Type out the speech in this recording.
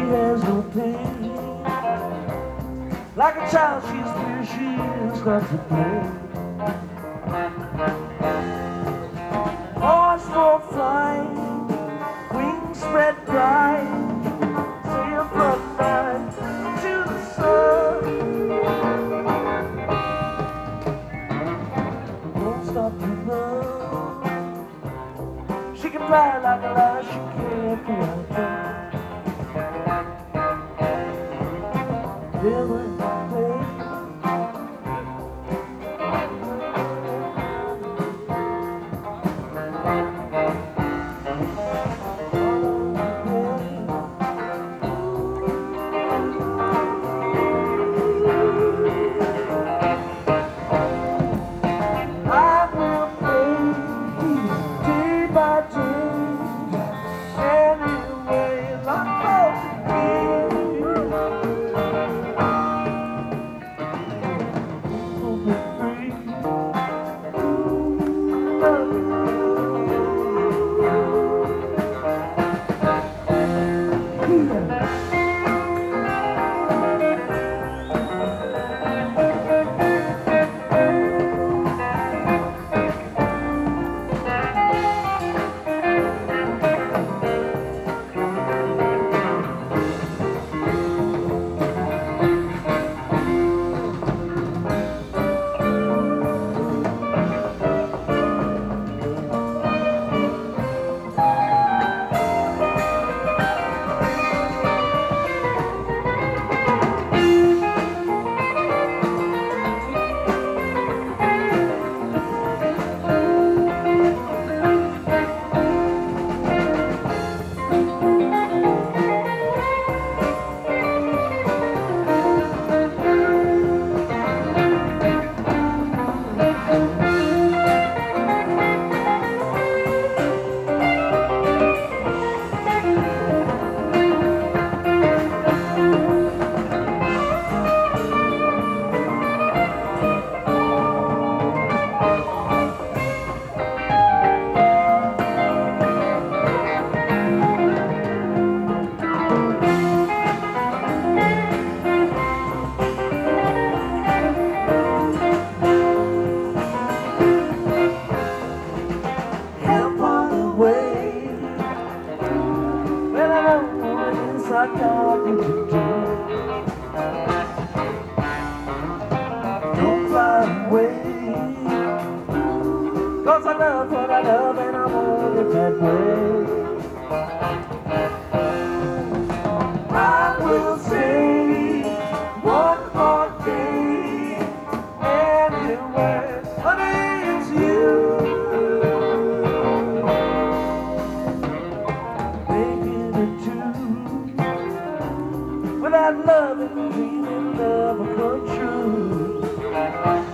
has no pain. Like a child, she's free, she starts to play. Horse for flying, wings spread bright, sail from night to the sun. Don't stop to run. She can fly like a light, she can't fly. I got you to do. Don't fly away, 'cause I love what I love and I want it that way. I will say one more day anywhere, honey, it's you. Making it two. That love and dreaming never come true.